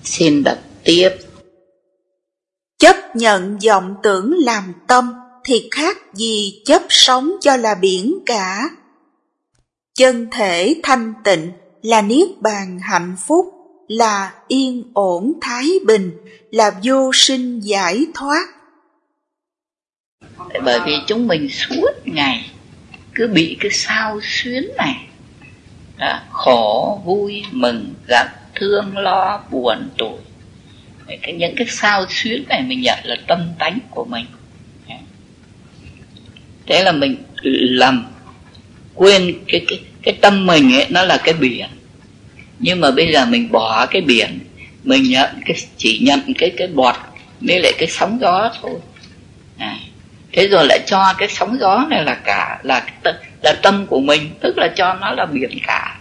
Xin đọc tiếp. Chấp nhận vọng tưởng làm tâm thì khác gì chấp sống cho là biển cả. Chân thể thanh tịnh là niết bàn hạnh phúc, là yên ổn thái bình, là vô sinh giải thoát. Bởi vì chúng mình suốt ngày cứ bị cái sao xuyến này, khổ, vui, mừng, giận, thương, lo, buồn, tủi. Những cái sao xuyến này mình nhận là tâm tánh của mình. Thế là mình lầm, quên cái tâm mình ấy, nó là cái biển. Nhưng mà bây giờ mình bỏ cái biển, mình chỉ nhận cái bọt với lại cái sóng gió thôi. Thế rồi lại cho cái sóng gió này là cả là tâm của mình, tức là cho nó là biển cả.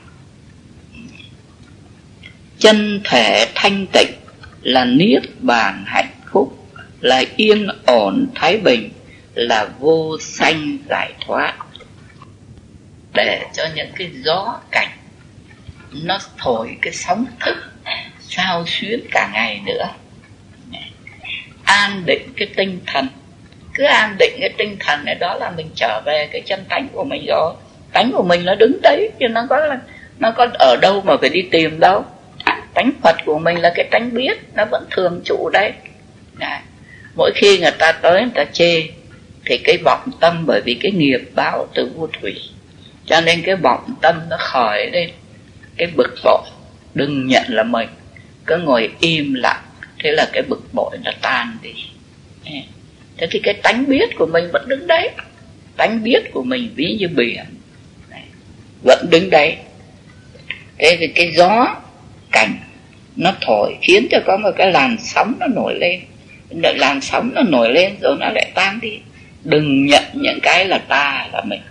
Chân thể thanh tịnh là niết bàn hạnh phúc, là yên ổn thái bình, là vô sanh giải thoát. Để cho những cái gió cảnh nó thổi cái sóng thức sao xuyến cả ngày nữa, an định cái tinh thần. Cứ an định cái tinh thần này, đó là mình trở về cái chân tánh của mình rồi. Tánh của mình nó đứng đấy, chứ nó có ở đâu mà phải đi tìm đâu. Tánh Phật của mình là cái tánh biết, nó vẫn thường trụ đấy. Mỗi khi người ta tới người ta chê thì cái vọng tâm, bởi vì cái nghiệp báo từ vô thủy, cho nên cái vọng tâm nó khởi lên cái bực bội, đừng nhận là mình, cứ ngồi im lặng, thế là cái bực bội nó tan đi. Thế thì cái tánh biết của mình vẫn đứng đấy. Tánh biết của mình ví như biển vẫn đứng đấy. Thế thì cái gió cảnh nó thổi khiến cho có một cái làn sóng nó nổi lên. Làn sóng nó nổi lên rồi nó lại tan đi. Đừng nhận những cái là ta là mình.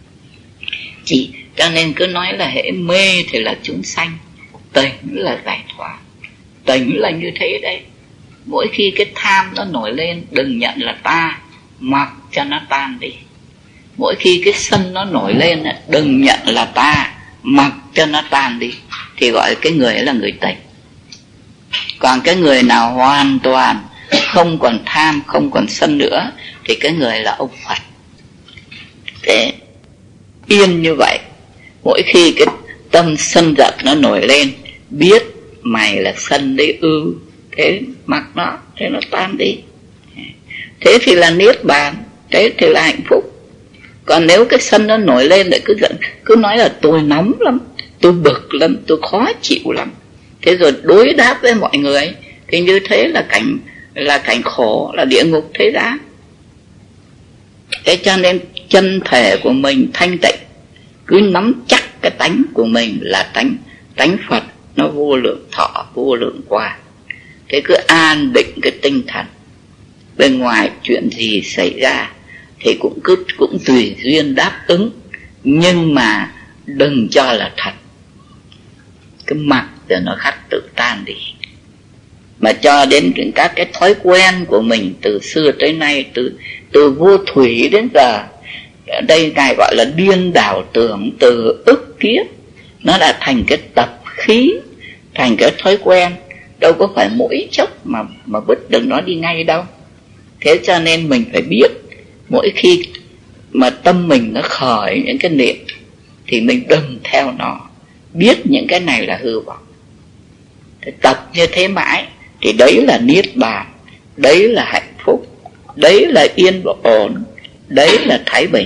Cho nên cứ nói là hễ mê thì là chúng sanh, tỉnh là giải thoát. Tỉnh là như thế đấy. Mỗi khi cái tham nó nổi lên, đừng nhận là ta, mặc cho nó tan đi. Mỗi khi cái sân nó nổi lên, đừng nhận là ta, mặc cho nó tan đi. Thì gọi cái người ấy là người tỉnh. Còn cái người nào hoàn toàn không còn tham, không còn sân nữa, thì cái người là ông Phật. Thế yên như vậy, mỗi khi cái tâm sân giận nó nổi lên, biết mày là sân đấy ư, thế mặc nó, thế nó tan đi. Thế thì là niết bàn, thế thì là hạnh phúc. Còn nếu cái sân nó nổi lên lại cứ giận, cứ nói là tôi nóng lắm, tôi bực lắm, tôi khó chịu lắm, thế rồi đối đáp với mọi người, thì như thế là cảnh khổ, là địa ngục thế gian. Thế cho nên chân thể của mình thanh tịnh, cứ nắm chắc cái tánh của mình là tánh Phật, nó vô lượng thọ, vô lượng quang. Thế cứ an định cái tinh thần, bên ngoài chuyện gì xảy ra thì cũng tùy duyên đáp ứng, nhưng mà đừng cho là thật. Cứ mặc rồi nó khắc tự tan đi. Mà cho đến các cái thói quen của mình từ xưa tới nay, từ vô thủy đến giờ, ở đây Ngài gọi là điên đảo tưởng từ ức kiếp, nó đã thành cái tập khí, thành cái thói quen, đâu có phải mỗi chốc mà vứt được nó đi ngay đâu. Thế cho nên mình phải biết, mỗi khi mà tâm mình nó khởi những cái niệm thì mình đừng theo nó, biết những cái này là hư vọng. Thì tập như thế mãi thì đấy là niết bàn, đấy là hạnh phúc, đấy là yên ổn, đấy là thái bình.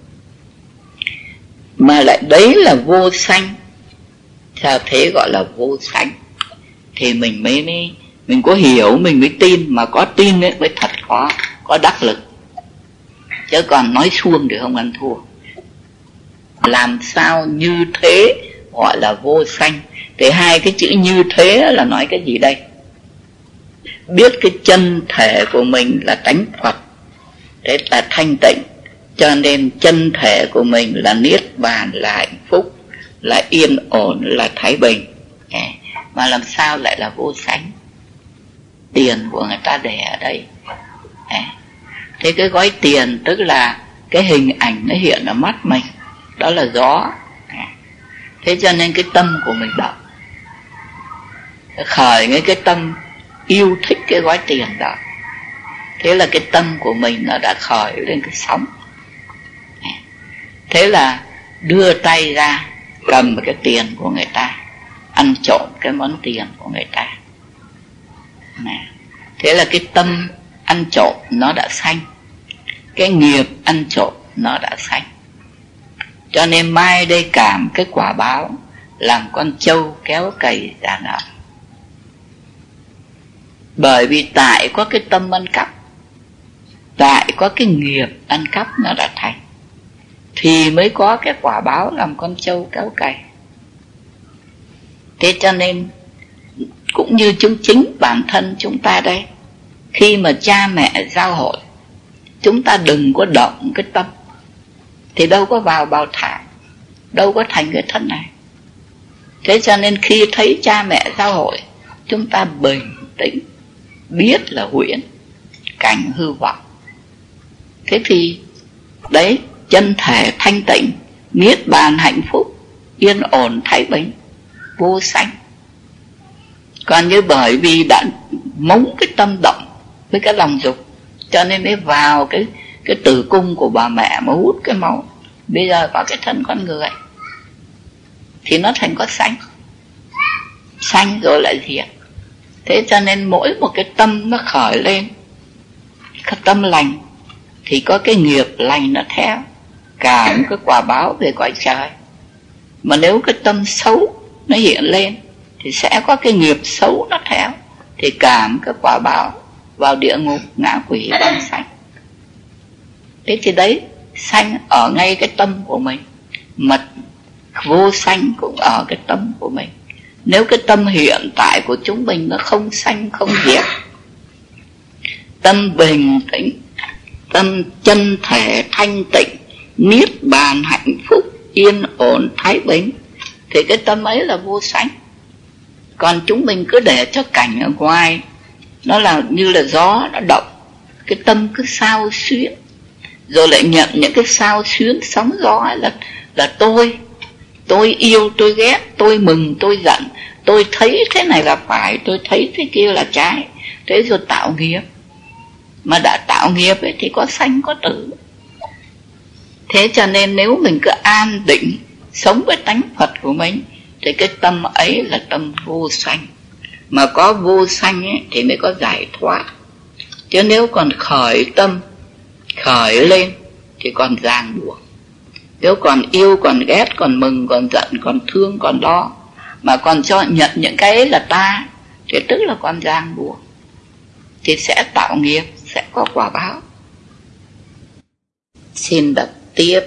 Mà lại đấy là vô sanh. Sao thế gọi là vô sanh? Thì mình mình có hiểu, mình mới tin. Mà có tin ấy mới thật có đắc lực. Chứ còn nói suông thì không ăn thua. Làm sao như thế gọi là vô sanh? Thì hai cái chữ như thế là nói cái gì đây? Biết cái chân thể của mình là tánh Phật, đấy là thanh tịnh, cho nên chân thể của mình là niết bàn, là hạnh phúc, là yên ổn, là thái bình. Mà làm sao lại là vô sanh? Tiền của người ta để ở đây. Thế cái gói tiền tức là cái hình ảnh nó hiện ở mắt mình, đó là gió. Thế cho nên cái tâm của mình động. khởi ngay cái tâm yêu thích cái gói tiền đó. Thế là cái tâm của mình nó đã khởi lên cái sóng. Thế là đưa tay ra cầm cái tiền của người ta, ăn trộm cái món tiền của người ta. Thế là cái tâm ăn trộm nó đã sanh, cái nghiệp ăn trộm nó đã sanh. Cho nên mai đây cảm cái quả báo làm con trâu kéo cày ra ngầm. Bởi vì tại có cái tâm ăn cắp, tại có cái nghiệp ăn cắp nó đã thành, thì mới có cái quả báo làm con trâu kéo cày. Thế cho nên cũng như chính bản thân chúng ta đây, khi mà cha mẹ giao hội, chúng ta đừng có động cái tâm, thì đâu có vào bào thai, đâu có thành cái thân này. Thế cho nên khi thấy cha mẹ giao hội, chúng ta bình tĩnh, biết là huyễn, cảnh hư vọng. Thế thì đấy, chân thể thanh tịnh, niết bàn hạnh phúc, yên ổn thái bình, vô sanh. Còn như bởi vì đã mống cái tâm động với cái lòng dục, cho nên mới vào cái tử cung của bà mẹ mà hút cái máu. Bây giờ có cái thân con người thì nó thành có sanh, sanh rồi lại diệt. Thế cho nên mỗi một cái tâm nó khởi lên, cái tâm lành thì có cái nghiệp lành nó theo, cả một cái quả báo về cõi trời. Mà nếu cái tâm xấu nó hiện lên thì sẽ có cái nghiệp xấu nó theo, thì cảm cái quả báo vào địa ngục, ngã quỷ, vong sanh. Thế thì đấy, sanh ở ngay cái tâm của mình, mà vô sanh cũng ở cái tâm của mình. Nếu cái tâm hiện tại của chúng mình nó không sanh không diệt, tâm bình tĩnh, tâm chân thể thanh tịnh, niết bàn hạnh phúc, yên ổn thái bình, thì cái tâm ấy là vô sanh. Còn chúng mình cứ để cho cảnh ở ngoài nó là như là gió nó động, cái tâm cứ xao xuyến, rồi lại nhận những cái xao xuyến sóng gió ấy là tôi yêu, tôi ghét, tôi mừng, tôi giận, tôi thấy thế này là phải, tôi thấy thế kia là trái. Thế rồi tạo nghiệp. Mà đã tạo nghiệp ấy thì có sanh có tử. Thế cho nên nếu mình cứ an định sống với tánh Phật của mình, thì cái tâm ấy là tâm vô sanh. Mà có vô sanh ấy thì mới có giải thoát. Chứ nếu còn khởi tâm, khởi lên thì còn ràng buộc. Nếu còn yêu, còn ghét, còn mừng, còn giận, còn thương, còn lo, mà còn cho nhận những cái ấy là ta, thì tức là còn ràng buộc, thì sẽ tạo nghiệp, sẽ có quả báo. Xin đọc tiếp.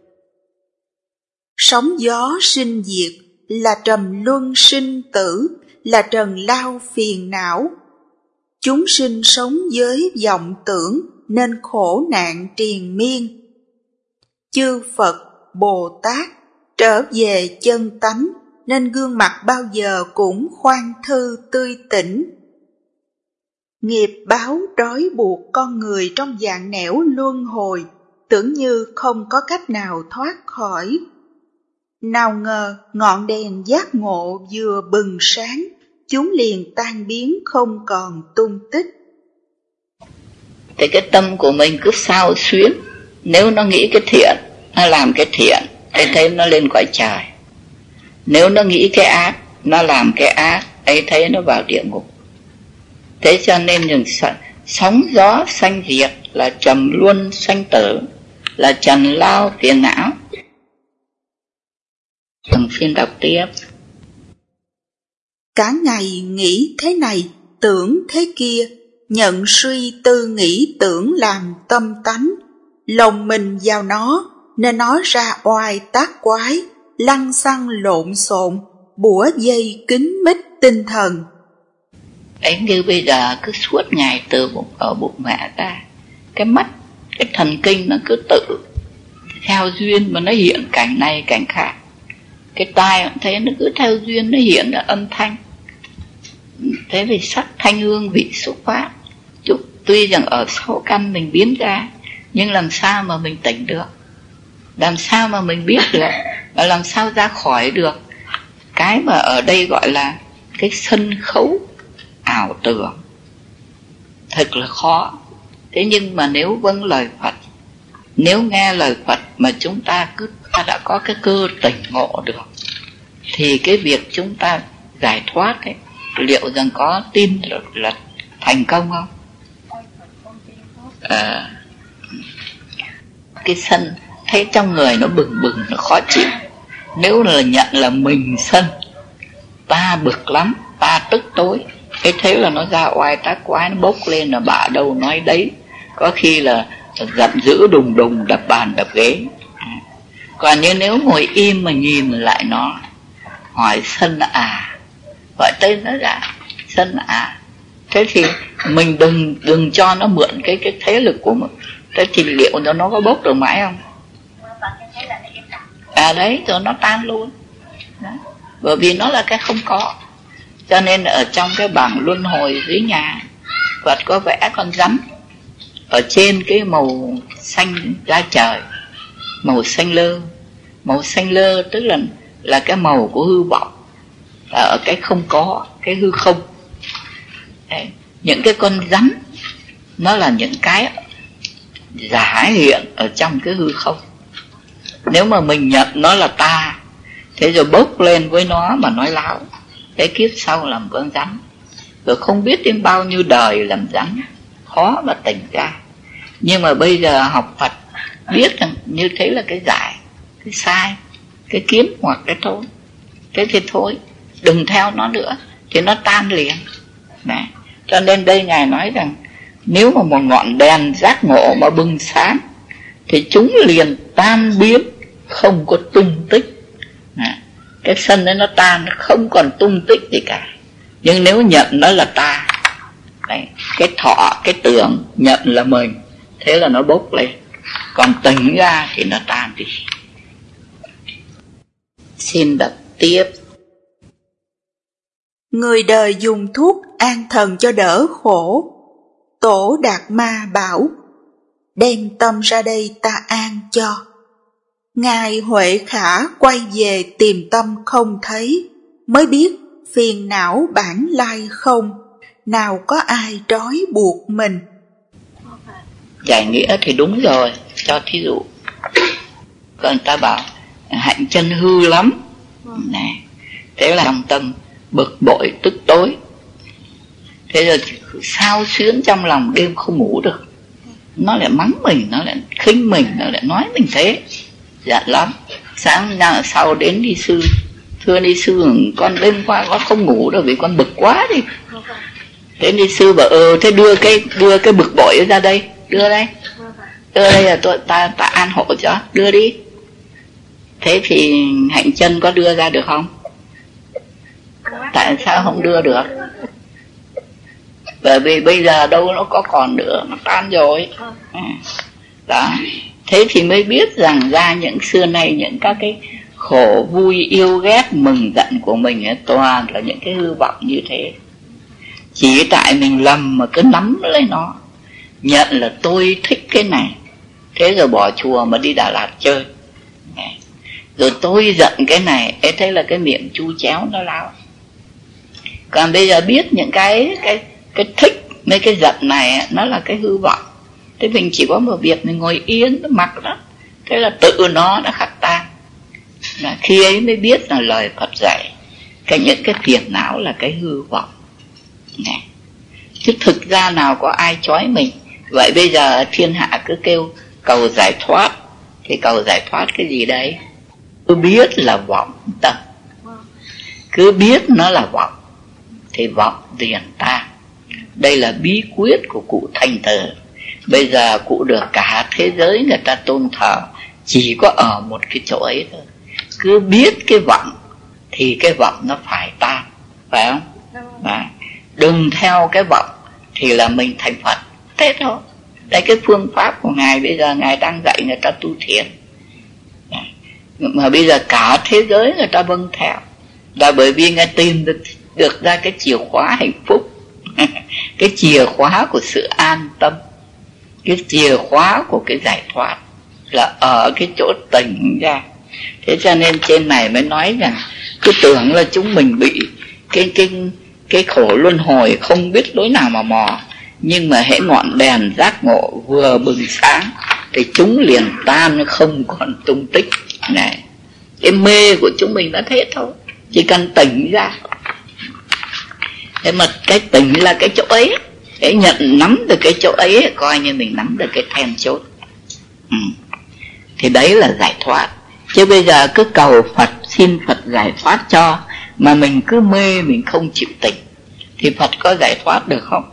Sóng gió sinh diệt, là trầm luân sinh tử, là trần lao phiền não. Chúng sinh sống với vọng tưởng, nên khổ nạn triền miên. Chư Phật, Bồ Tát trở về chân tánh, nên gương mặt bao giờ cũng khoan thư tươi tỉnh. Nghiệp báo trói buộc con người trong vạn nẻo luân hồi, tưởng như không có cách nào thoát khỏi. Nào ngờ ngọn đèn giác ngộ vừa bừng sáng, chúng liền tan biến không còn tung tích. Thì cái tâm của mình cứ xao xuyến, nếu nó nghĩ cái thiện, nó làm cái thiện, ấy thấy nó lên cõi trời. Nếu nó nghĩ cái ác, nó làm cái ác, ấy thấy nó vào địa ngục. Thế cho nên những sóng gió sanh diệt, là trầm luân sanh tử, là trần lao phiền não. Xin đọc tiếp. Cả ngày nghĩ thế này, tưởng thế kia, nhận suy tư nghĩ tưởng làm tâm tánh, lòng mình vào nó, nên nó ra oai tác quái, lăng xăng lộn xộn, bủa dây kín mít tinh thần. Ấy như bây giờ cứ suốt ngày từ ở bụng mẹ ra, cái mắt, cái thần kinh nó cứ tự theo duyên mà nó hiện cảnh này cảnh khác. Cái tai cũng thấy nó cứ theo duyên nó hiện ra âm thanh. Thế vì sắc thanh hương vị xúc pháp, tuy rằng ở sau căn mình biến ra, nhưng làm sao mà mình tỉnh được, làm sao mà mình biết là, và làm sao ra khỏi được cái mà ở đây gọi là cái sân khấu ảo tưởng thật là khó. Thế nhưng mà nếu vâng lời Phật, nếu nghe lời Phật mà chúng ta đã có cái cơ tỉnh ngộ được, thì cái việc chúng ta giải thoát ấy, liệu rằng có tin là thành công không? Cái sân thấy trong người nó bừng bừng, nó khó chịu. Nếu là nhận là mình sân, ta bực lắm, ta tức tối, cái thế là nó ra oai tác quái, nó bốc lên là bả đâu nói đấy, có khi là giận dữ đùng đùng đập bàn đập ghế. Còn như nếu ngồi im mà nhìn lại nó, hỏi sân à, gọi tên nó ra sân à, thế thì mình đừng cho nó mượn cái thế lực của mình. Thế thì liệu nó có bốc được mãi không? Đấy, rồi nó tan luôn. Đó. Bởi vì nó là cái không có. Cho nên ở trong cái bảng luân hồi dưới nhà, Phật có vẽ con rắn ở trên cái màu xanh da trời, màu xanh lơ. Màu xanh lơ tức là cái màu của hư vọng, ở cái không có, cái hư không. Đấy. Những cái con rắn nó là những cái giả hiện ở trong cái hư không. Nếu mà mình nhận nó là ta, thế rồi bốc lên với nó mà nói láo, cái kiếp sau làm con rắn, rồi không biết đến bao nhiêu đời làm rắn, khó mà tỉnh ra. Nhưng mà bây giờ học Phật biết rằng như thế là cái giải, cái sai, cái kiếm hoặc cái thôi. Thế thì thôi, đừng theo nó nữa, thì nó tan liền. Đấy. Cho nên đây Ngài nói rằng nếu mà một ngọn đèn giác ngộ mà bừng sáng, thì chúng liền tan biến, không có tung tích. Cái sân ấy nó tan, nó không còn tung tích gì cả. Nhưng nếu nhận nó là ta, đấy, cái thọ, cái tưởng nhận là mình, thế là nó bốc lên. Còn tỉnh ra thì nó tan đi. Xin đọc tiếp. Người đời dùng thuốc an thần cho đỡ khổ. Tổ Đạt Ma bảo, đem tâm ra đây ta an cho. Ngài Huệ Khả quay về tìm tâm không thấy, mới biết phiền não bản lai không, nào có ai trói buộc mình. Giải nghĩa thì đúng rồi, cho thí dụ. Còn người ta bảo hạnh chân hư lắm, này, thế là trong tâm bực bội tức tối, thế rồi sao xuyến trong lòng, đêm không ngủ được. Nó lại mắng mình, nó lại khinh mình, nó lại nói mình thế, giận lắm. Sáng sau đến đi sư, thưa đi sư, con đêm qua con không ngủ đâu vì con bực quá đi. Thế đi sư bảo thế đưa cái bực bội ra đây, đưa đây là ta an hộ cho, đưa đi. Thế thì hạnh chân có đưa ra được không? Tại sao không đưa được? Bởi vì bây giờ đâu nó có còn nữa, nó tan rồi. Đó. Thế thì mới biết rằng ra những xưa nay những các cái khổ vui yêu ghét mừng giận của mình ấy, toàn là những cái hư vọng như thế. Chỉ tại mình lầm mà cứ nắm lấy nó, nhận là tôi thích cái này, thế rồi bỏ chùa mà đi Đà Lạt chơi. Rồi tôi giận cái này, thế là cái miệng chu chéo nó lao. Còn bây giờ biết những cái thích mấy cái giận này nó là cái hư vọng, thế mình chỉ có một việc mình ngồi yên nó mặc đó, thế là tự nó đã khắc tan. Khi ấy mới biết là lời Phật dạy những cái phiền não là cái hư vọng này. Chứ thực ra nào có ai trói mình. Vậy bây giờ thiên hạ cứ kêu cầu giải thoát, thì cầu giải thoát cái gì đấy? Cứ biết là vọng tâm, cứ biết nó là vọng thì vọng liền tan. Đây là bí quyết của cụ thành tử. Bây giờ cụ được cả thế giới người ta tôn thờ, chỉ có ở một cái chỗ ấy thôi. Cứ biết cái vọng thì cái vọng nó phải tan, phải không? Đấy. Đừng theo cái vọng thì là mình thành Phật, thế thôi. Đây cái phương pháp của Ngài bây giờ Ngài đang dạy người ta tu thiền. Mà bây giờ cả thế giới người ta vâng theo, là bởi vì Ngài tìm được ra cái chìa khóa hạnh phúc, cái chìa khóa của sự an tâm, cái chìa khóa của cái giải thoát là ở cái chỗ tỉnh ra. Thế cho nên trên này mới nói rằng cứ tưởng là chúng mình bị cái khổ luân hồi không biết lối nào mà mò. Nhưng mà hễ ngọn đèn giác ngộ vừa bừng sáng thì chúng liền tan không còn tung tích này. Cái mê của chúng mình đã thế thôi, chỉ cần tỉnh ra. Thế mà cái tỉnh là cái chỗ ấy, cái nhận nắm được cái chỗ ấy, coi như mình nắm được cái then chốt. Thì đấy là giải thoát. Chứ bây giờ cứ cầu Phật, xin Phật giải thoát cho, mà mình cứ mê, mình không chịu tỉnh, thì Phật có giải thoát được không?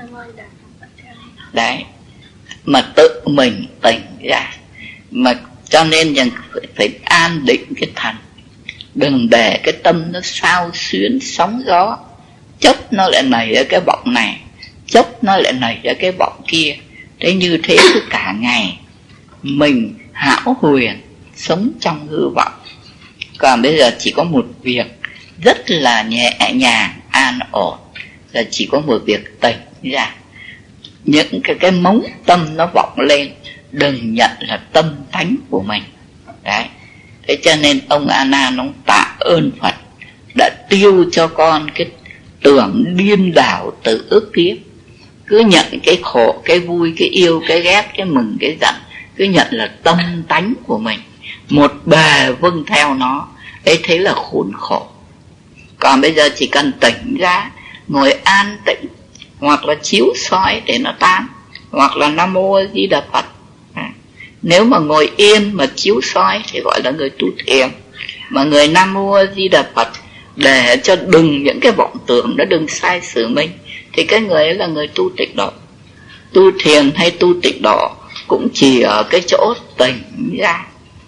Đấy, mà tự mình tỉnh ra. Mà cho nên rằng phải an định cái thần, đừng để cái tâm nó xao xuyến sóng gió, chốc nó lại nảy ra cái vọng này, chốc nó lại nảy ra cái vọng kia. Thế như thế cứ cả ngày mình hão huyền sống trong hư vọng. Còn bây giờ chỉ có một việc rất là nhẹ nhàng an ổn, là chỉ có một việc tỉnh ra. Những cái móng tâm nó vọng lên, đừng nhận là tâm tánh của mình. Đấy. Thế cho nên ông A Nan ông tạ ơn Phật đã tiêu cho con cái tưởng điên đảo từ ức kiếp. Cứ nhận cái khổ, cái vui, cái yêu, cái ghét, cái mừng, cái giận, cứ nhận là tâm tánh của mình, một bề vâng theo nó. Ấy thế là khốn khổ. Còn bây giờ chỉ cần tỉnh ra, ngồi an tĩnh, hoặc là chiếu soi để nó tan, hoặc là Nam Mô A Di Đà Phật. Nếu mà ngồi yên mà chiếu soi thì gọi là người tu thiền. Mà người Nam Mô A Di Đà Phật để cho đừng những cái vọng tưởng nó đừng sai sử mình, thì cái người ấy là người tu tịnh độ. Tu thiền hay tu tịnh độ cũng chỉ ở cái chỗ tỉnh ra.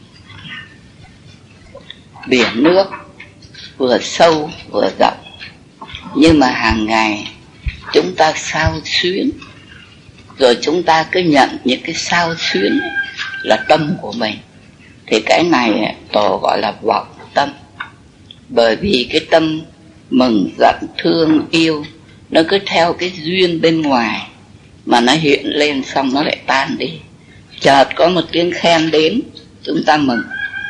Biển nước vừa sâu vừa rộng, nhưng mà hàng ngày chúng ta xao xuyến, rồi chúng ta cứ nhận những cái xao xuyến là tâm của mình. Thì cái này Tổ gọi là vọng tâm. Bởi vì cái tâm mừng, giận, thương, yêu nó cứ theo cái duyên bên ngoài mà nó hiện lên, xong nó lại tan đi. Chợt có một tiếng khen đến, chúng ta mừng.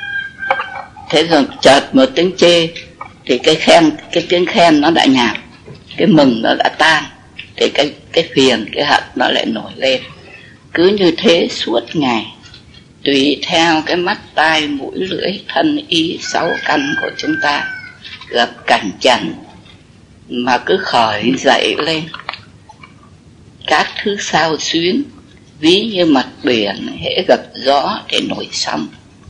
Thế rồi chợt một tiếng chê thì cái tiếng khen nó đã nhạt, cái mừng nó đã tan, thì cái phiền, cái hận nó lại nổi lên. Cứ như thế suốt ngày, tùy theo cái mắt, tai, mũi, lưỡi, thân, ý, 6 căn của chúng ta gặp cảnh trần mà cứ khởi dậy lên các thứ xao xuyến. Ví như mặt biển hễ gặp gió thì nổi sóng.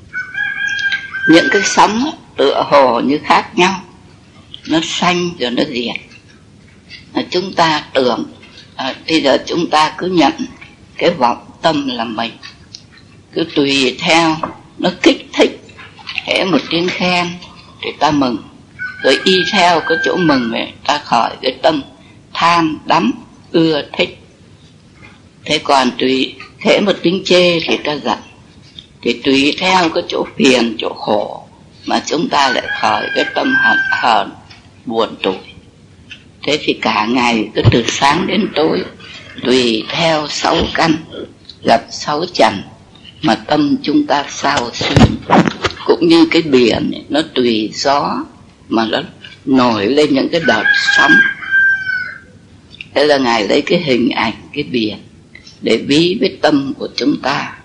Những cái sóng tựa hồ như khác nhau, nó xanh rồi nó diệt. Chúng ta tưởng bây giờ chúng ta cứ nhận cái vọng tâm là mình, cứ tùy theo nó kích thích, hễ một tiếng khen thì ta mừng, rồi y theo cái chỗ mừng này ta khỏi cái tâm tham đắm ưa thích. Thế còn tùy hễ một tiếng chê thì ta giận, thì tùy theo cái chỗ phiền, chỗ khổ mà chúng ta lại khởi cái tâm hờn buồn tủi. Thế thì cả ngày cứ từ sáng đến tối, tùy theo 6 căn gặp 6 trần mà tâm chúng ta xao xuyến. Cũng như cái biển ấy, nó tùy gió mà nó nổi lên những cái đợt sóng. Thế là Ngài lấy cái hình ảnh cái biển để ví với tâm của chúng ta.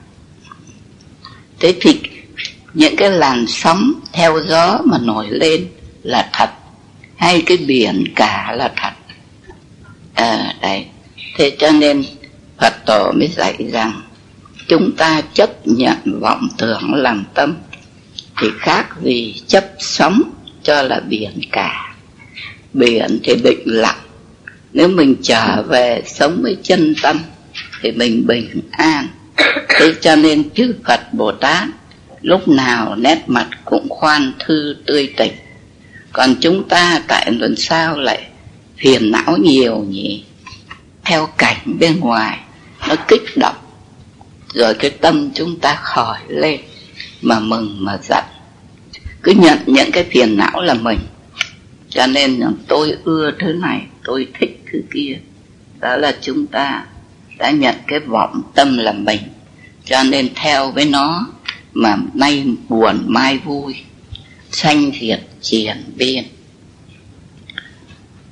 Thế thì những cái làn sóng theo gió mà nổi lên là thật, hay cái biển cả là thật? Đấy. Thế cho nên Phật Tổ mới dạy rằng chúng ta chấp nhận vọng tưởng làm tâm thì khác gì chấp sóng cho là biển cả. Biển thì định lặng, nếu mình trở về sống với chân tâm thì mình bình an. Thế cho nên chư Phật Bồ Tát lúc nào nét mặt cũng khoan thư tươi tỉnh. Còn chúng ta tại làm sao lại phiền não nhiều nhỉ? Theo cảnh bên ngoài nó kích động, rồi cái tâm chúng ta khỏi lên mà mừng mà giận, cứ nhận những cái phiền não là mình. Cho nên tôi ưa thứ này, tôi thích thứ kia, đó là chúng ta đã nhận cái vọng tâm là mình, cho nên theo với nó mà nay buồn mai vui, sanh diệt triển biên.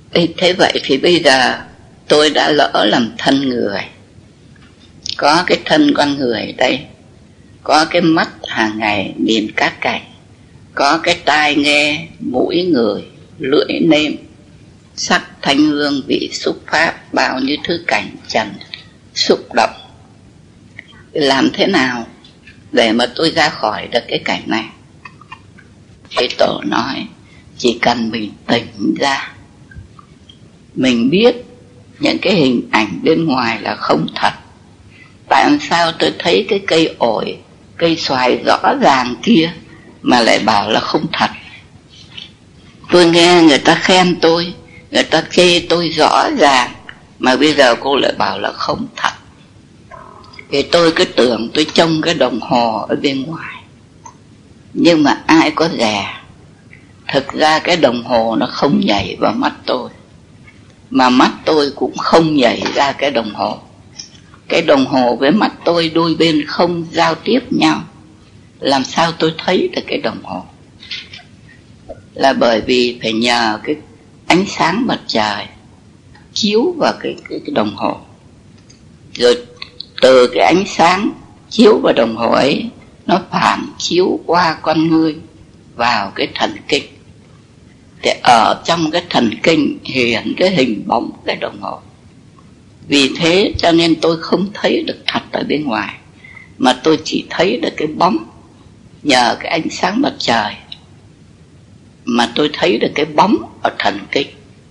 Thế vậy thì bây giờ tôi đã lỡ làm thân người, có cái thân con người đây, có cái mắt hàng ngày nhìn các cảnh, có cái tai nghe, mũi người, lưỡi nêm, sắc thanh hương vị xúc pháp, bao nhiêu thứ cảnh trần xúc động. Làm thế nào để mà tôi ra khỏi được cái cảnh này? Thế Tổ nói chỉ cần mình tỉnh ra, mình biết những cái hình ảnh bên ngoài là không thật. Tại sao tôi thấy cái cây ổi, cây xoài rõ ràng kia mà lại bảo là không thật? Tôi nghe người ta khen tôi, người ta chê tôi rõ ràng, mà bây giờ cô lại bảo là không thật. Thì tôi cứ tưởng tôi trông cái đồng hồ ở bên ngoài, nhưng mà ai có dè, thực ra cái đồng hồ nó không nhảy vào mắt tôi, mà mắt tôi cũng không nhảy ra cái đồng hồ. Cái đồng hồ với mắt tôi đôi bên không giao tiếp nhau, làm sao tôi thấy được cái đồng hồ? Là bởi vì phải nhờ cái ánh sáng mặt trời chiếu vào cái đồng hồ, rồi từ cái ánh sáng chiếu vào đồng hồ ấy, nó phản chiếu qua con ngươi vào cái thần kinh. Thì ở trong cái thần kinh hiện cái hình bóng cái đồng hồ. Vì thế cho nên tôi không thấy được thật ở bên ngoài, mà tôi chỉ thấy được cái bóng. Nhờ cái ánh sáng mặt trời mà tôi thấy được cái bóng ở thần kinh.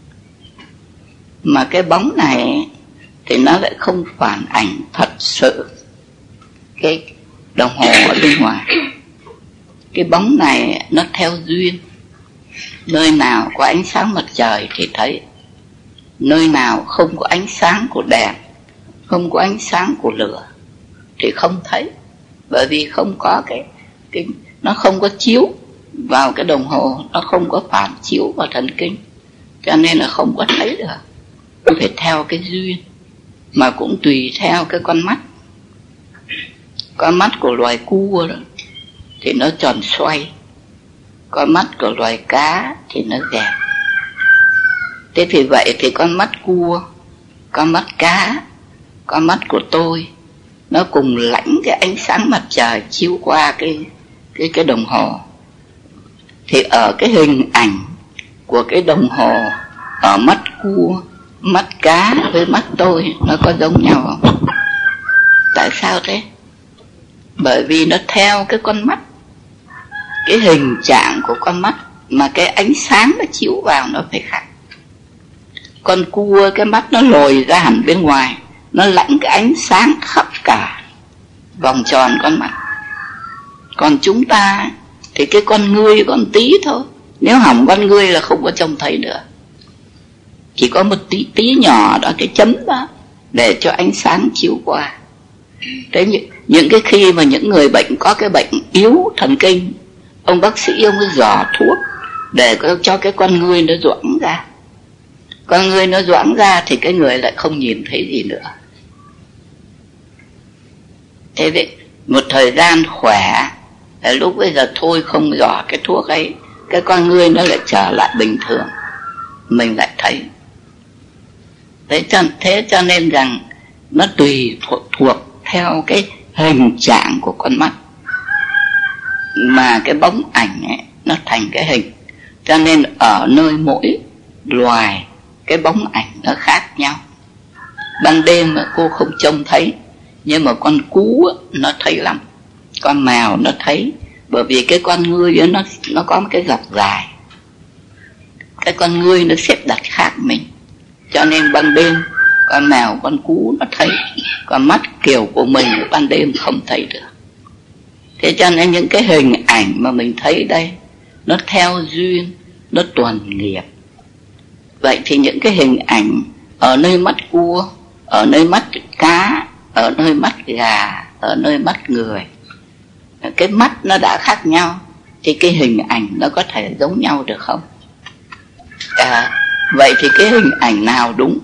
Mà cái bóng này thì nó lại không phản ảnh thật sự cái đồng hồ ở bên ngoài. Cái bóng này nó theo duyên. Nơi nào có ánh sáng mặt trời thì thấy, nơi nào không có ánh sáng của đèn, không có ánh sáng của lửa thì không thấy. Bởi vì không có cái nó không có chiếu vào cái đồng hồ, nó không có phản chiếu vào thần kinh, cho nên là không có thấy được. Nó phải theo cái duyên, mà cũng tùy theo cái con mắt. Con mắt của loài cua đó thì nó tròn xoay, con mắt của loài cá thì nó dẹt. Thế thì vậy thì con mắt cua, con mắt cá, con mắt của tôi nó cùng lãnh cái ánh sáng mặt trời chiếu qua cái đồng hồ. Thì ở cái hình ảnh của cái đồng hồ ở mắt cua, mắt cá với mắt tôi nó có giống nhau không? Tại sao thế? Bởi vì nó theo cái con mắt, cái hình trạng của con mắt, mà cái ánh sáng nó chiếu vào nó phải khác. Con cua cái mắt nó lồi ra hẳn bên ngoài, nó lãnh cái ánh sáng khắp cả vòng tròn con mắt. Còn chúng ta thì cái con ngươi còn tí thôi, nếu hỏng con ngươi là không có trông thấy nữa. Chỉ có một tí nhỏ đó, cái chấm đó để cho ánh sáng chiếu qua. Thế những cái khi mà những người bệnh có cái bệnh yếu thần kinh, ông bác sĩ ông cứ dò thuốc để cho cái con ngươi nó doãn ra. Con ngươi nó doãn ra thì cái người lại không nhìn thấy gì nữa. Thế đấy, một thời gian khỏe, lúc bây giờ thôi không dò cái thuốc ấy, cái con ngươi nó lại trở lại bình thường, mình lại thấy. Thế cho nên rằng nó tùy thuộc theo cái hình trạng của con mắt mà cái bóng ảnh ấy, nó thành cái hình. Cho nên ở nơi mỗi loài cái bóng ảnh nó khác nhau. Ban đêm cô không trông thấy, nhưng mà con cú nó thấy lắm, con mèo nó thấy. Bởi vì cái con ngươi nó có một cái dọc dài, cái con ngươi nó xếp đặt khác mình, cho nên ban đêm con mèo con cú nó thấy, còn mắt kiểu của mình ban đêm không thấy được. Thế cho nên những cái hình ảnh mà mình thấy đây nó theo duyên, nó tuần nghiệp. Vậy thì những cái hình ảnh ở nơi mắt cua, ở nơi mắt cá, ở nơi mắt gà, ở nơi mắt người, cái mắt nó đã khác nhau, thì cái hình ảnh nó có thể giống nhau được không? Vậy thì cái hình ảnh nào đúng?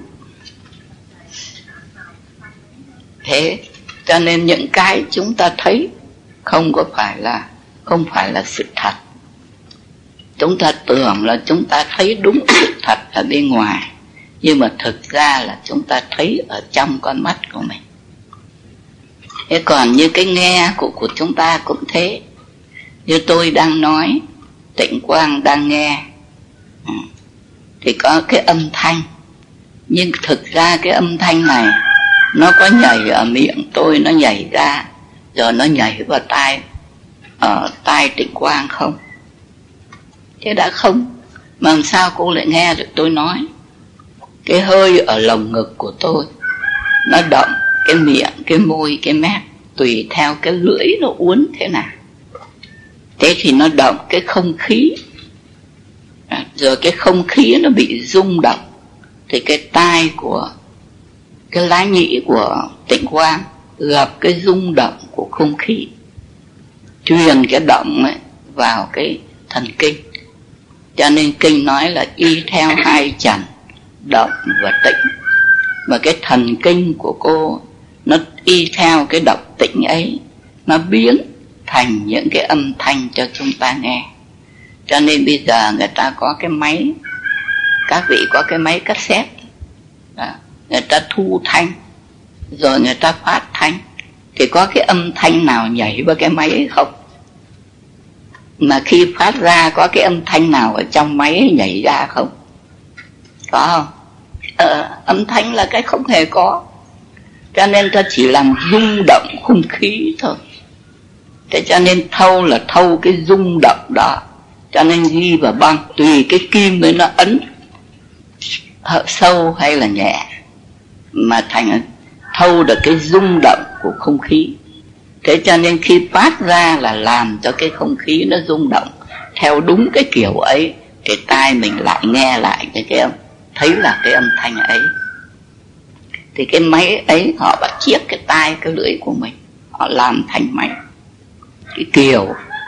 Thế cho nên những cái chúng ta thấy không phải là sự thật. Chúng ta tưởng là chúng ta thấy đúng sự thật ở bên ngoài, nhưng mà thực ra là chúng ta thấy ở trong con mắt của mình. Thế còn như cái nghe của chúng ta cũng thế. Như tôi đang nói, Tịnh Quang đang nghe, thì có cái âm thanh, nhưng thực ra cái âm thanh này nó có nhảy ở miệng tôi, nó nhảy ra rồi nó nhảy vào tai Tịnh Quang không? Thế đã không, mà làm sao cô lại nghe được tôi nói? Cái hơi ở lồng ngực của tôi nó động cái miệng, cái môi, cái mép, tùy theo cái lưỡi nó uốn thế nào. Thế thì nó động cái không khí, rồi cái không khí nó bị rung động, thì cái tai của cái lá nhĩ của Tịnh Quang gặp cái rung động của không khí, truyền cái động ấy vào cái thần kinh. Cho nên kinh nói là y theo hai trần, động và tĩnh. Mà cái thần kinh của cô nó y theo cái động tĩnh ấy, nó biến thành những cái âm thanh cho chúng ta nghe. Cho nên bây giờ người ta có cái máy, các vị có cái máy cassette đó, người ta thu thanh rồi người ta phát thanh, thì có cái âm thanh nào nhảy vào cái máy ấy không? Mà khi phát ra có cái âm thanh nào ở trong máy ấy nhảy ra không? Có không? Âm thanh là cái không hề có. Cho nên ta chỉ làm rung động không khí thôi. Thế cho nên thâu là thâu cái rung động đó. Cho nên ghi vào băng, tùy cái kim ấy nó ấn sâu hay là nhẹ, mà thành thâu được cái rung động của không khí. Thế cho nên khi phát ra là làm cho cái không khí nó rung động theo đúng cái kiểu ấy, thì tai mình lại nghe lại cái âm, thấy là cái âm thanh ấy. Thì cái máy ấy họ bắt chiếc cái tai, cái lưỡi của mình, họ làm thành máy cái kiểu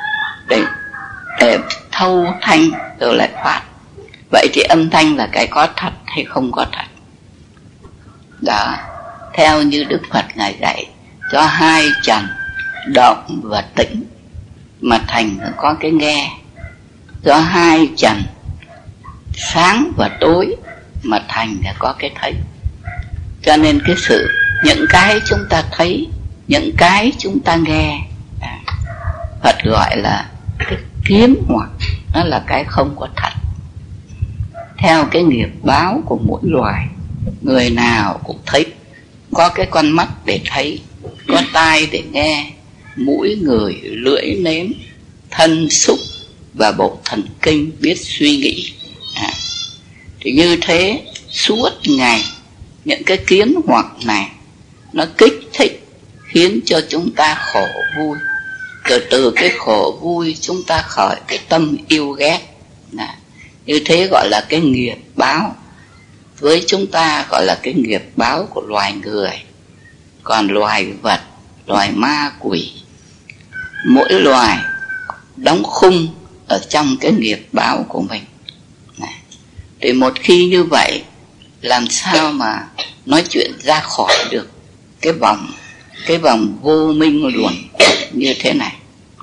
để thâu thanh rồi lại phát. Vậy thì âm thanh là cái có thật hay không có thật? Đó, theo như Đức Phật Ngài dạy, cho hai trần, động và tĩnh, mà thành có cái nghe. Do hai trần, sáng và tối, mà thành là có cái thấy. Cho nên cái sự, những cái chúng ta thấy, những cái chúng ta nghe, Phật gọi là cái kiến hoặc, nó là cái không có thật. Theo cái nghiệp báo của mỗi loài, người nào cũng thấy, có cái con mắt để thấy, có tai để nghe, mũi, người, lưỡi nếm, thân xúc và bộ thần kinh biết suy nghĩ. Thì như thế suốt ngày những cái kiến hoặc này nó kích thích, khiến cho chúng ta khổ vui. Rồi từ cái khổ vui chúng ta khởi cái tâm yêu ghét. Như thế gọi là cái nghiệp báo. Với chúng ta gọi là cái nghiệp báo của loài người. Còn loài vật, loài ma quỷ, mỗi loài đóng khung ở trong cái nghiệp báo của mình. Thì một khi như vậy, làm sao mà nói chuyện ra khỏi được cái vòng vô minh luẩn như thế này?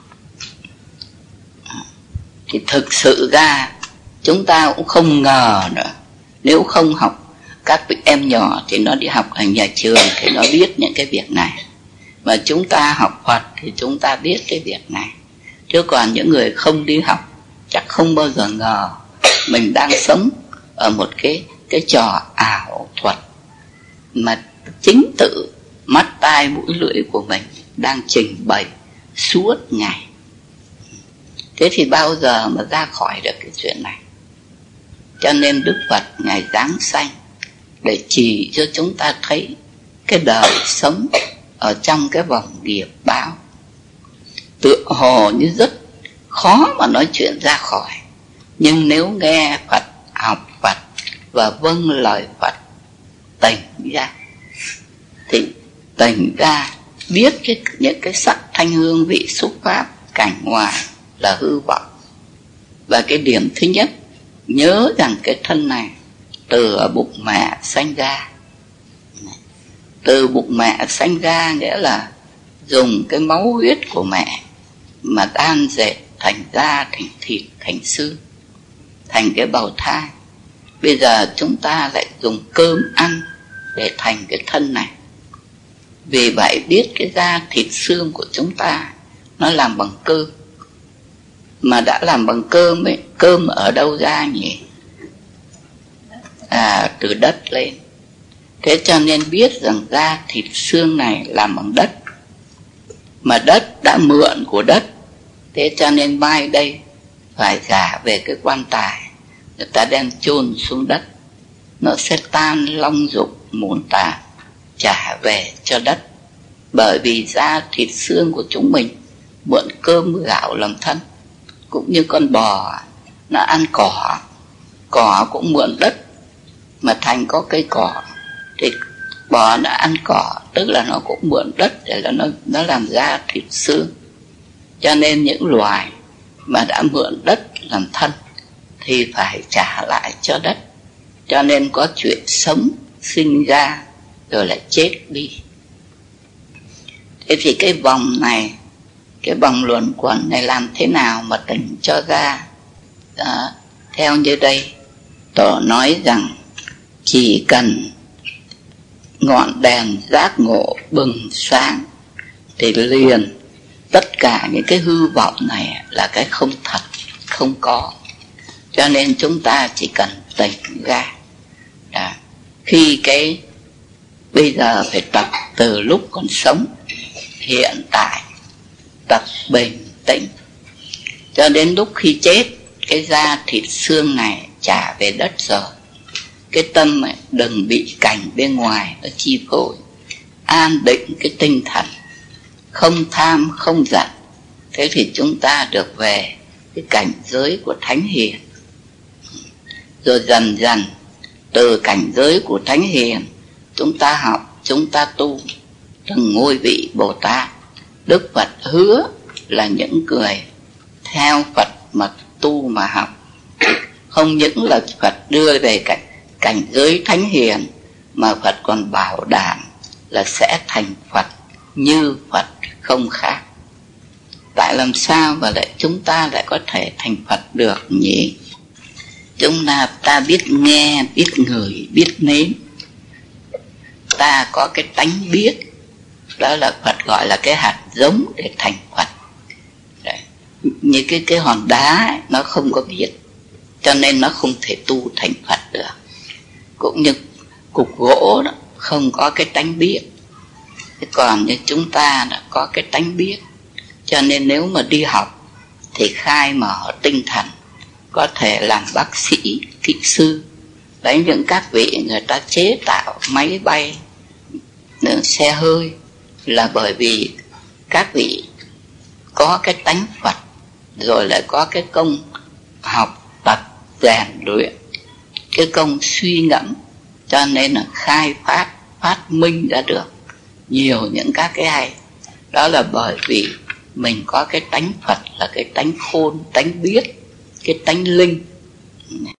Thì thực sự ra chúng ta cũng không ngờ nữa. Nếu không học, các em nhỏ thì nó đi học ở nhà trường thì nó biết những cái việc này. Mà chúng ta học Phật thì chúng ta biết cái việc này. Chứ còn những người không đi học chắc không bao giờ ngờ mình đang sống ở một cái trò ảo thuật mà chính tự mắt tai mũi lưỡi của mình đang trình bày suốt ngày. Thế thì bao giờ mà ra khỏi được cái chuyện này? Cho nên Đức Phật Ngài giáng sanh để chỉ cho chúng ta thấy cái đời sống ở trong cái vòng nghiệp báo. Tựa hồ như rất khó mà nói chuyện ra khỏi. Nhưng nếu nghe Phật, học Phật và vâng lời Phật, tỉnh ra, thì tỉnh ra biết những cái sắc thanh hương vị xúc pháp cảnh ngoài là hư vọng. Và cái điểm thứ nhất, nhớ rằng cái thân này từ ở bụng mẹ sanh ra. Từ bụng mẹ sanh ra nghĩa là dùng cái máu huyết của mẹ mà đan dệt thành da, thành thịt, thành xương. thành cái bào thai. Bây giờ chúng ta lại dùng cơm ăn để thành cái thân này. Vì vậy biết cái da thịt xương của chúng ta nó làm bằng cơm. Mà đã làm bằng cơm ấy, cơm ở đâu ra nhỉ? Từ đất lên. Thế cho nên biết rằng da thịt xương này làm bằng đất. Mà đất đã mượn của đất. Thế cho nên mai đây phải giả về cái quan tài, người ta đem chôn xuống đất, nó sẽ tan long dục mồn tàn, trả về cho đất. Bởi vì da thịt xương của chúng mình mượn cơm gạo làm thân. Cũng như con bò nó ăn cỏ, cỏ cũng mượn đất mà thành có cây cỏ, thì bò nó ăn cỏ, tức là nó cũng mượn đất để là nó làm da thịt xương. Cho nên những loài mà đã mượn đất làm thân thì phải trả lại cho đất. Cho nên có chuyện sống, sinh ra rồi lại chết đi. Thế thì cái vòng này, cái vòng luẩn quẩn này làm thế nào mà tỉnh cho ra? Đó, theo như đây Tổ nói rằng chỉ cần ngọn đèn giác ngộ bừng sáng thì liền tất cả những cái hư vọng này là cái không thật, không có. Cho nên chúng ta chỉ cần tỉnh ra. Đó. Khi cái bây giờ phải tập từ lúc còn sống, hiện tại, tập bình tĩnh, cho đến lúc khi chết, cái da thịt xương này trả về đất rồi. Cái tâm ấy đừng bị cảnh bên ngoài nó chi phối, an định cái tinh thần, không tham không giận. Thế thì chúng ta được về cái cảnh giới của thánh hiền. Rồi dần dần từ cảnh giới của thánh hiền, chúng ta học, chúng ta tu từng ngôi vị Bồ Tát. Đức Phật hứa là những người theo Phật mà tu mà học, không những là Phật đưa về cảnh giới thánh hiền, mà Phật còn bảo đảm là sẽ thành Phật như Phật không khác. Tại làm sao mà lại chúng ta lại có thể thành Phật được nhỉ? Chúng ta biết nghe, biết ngửi, biết nếm. Ta có cái tánh biết, đó là Phật gọi là cái hạt giống để thành Phật. Đấy. Như cái hòn đá ấy, nó không có biết, cho nên nó không thể tu thành Phật được. Cũng như cục gỗ đó, không có cái tánh biết. Còn như chúng ta đã có cái tánh biết, cho nên nếu mà đi học thì khai mở tinh thần, có thể làm bác sĩ, kỹ sư. Đấy, những các vị người ta chế tạo máy bay, xe hơi là bởi vì các vị có cái tánh Phật, rồi lại có cái công học tập rèn luyện, cái công suy ngẫm, cho nên là khai phát minh ra được nhiều những các cái hay. Đó là bởi vì mình có cái tánh Phật là cái tánh khôn, tánh biết, cái tánh linh.